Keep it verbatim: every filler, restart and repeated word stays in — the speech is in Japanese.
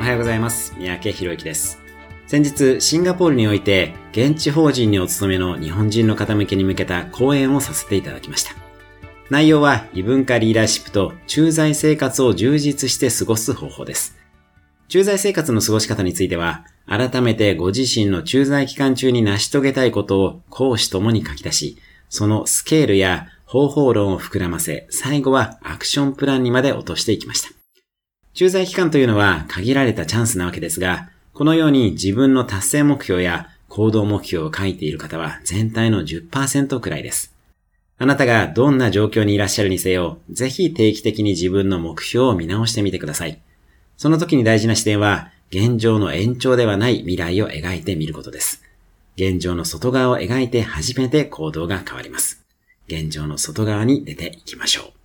はようございます。三宅博之です。先日、シンガポールにおいて、現地法人にお勤めの日本人の方向けに向けた講演をさせていただきました。内容は、異文化リーダーシップと駐在生活を充実して過ごす方法です。駐在生活の過ごし方については、改めてご自身の駐在期間中に成し遂げたいことを講師ともに書き出し、そのスケールや方法論を膨らませ、最後はアクションプランにまで落としていきました。駐在期間というのは限られたチャンスなわけですが、このように自分の達成目標や行動目標を書いている方は全体の じゅっパーセント くらいです。あなたがどんな状況にいらっしゃるにせよ、ぜひ定期的に自分の目標を見直してみてください。その時に大事な視点は、現状の延長ではない未来を描いてみることです。現状の外側を描いて初めて行動が変わります。現状の外側に出ていきましょう。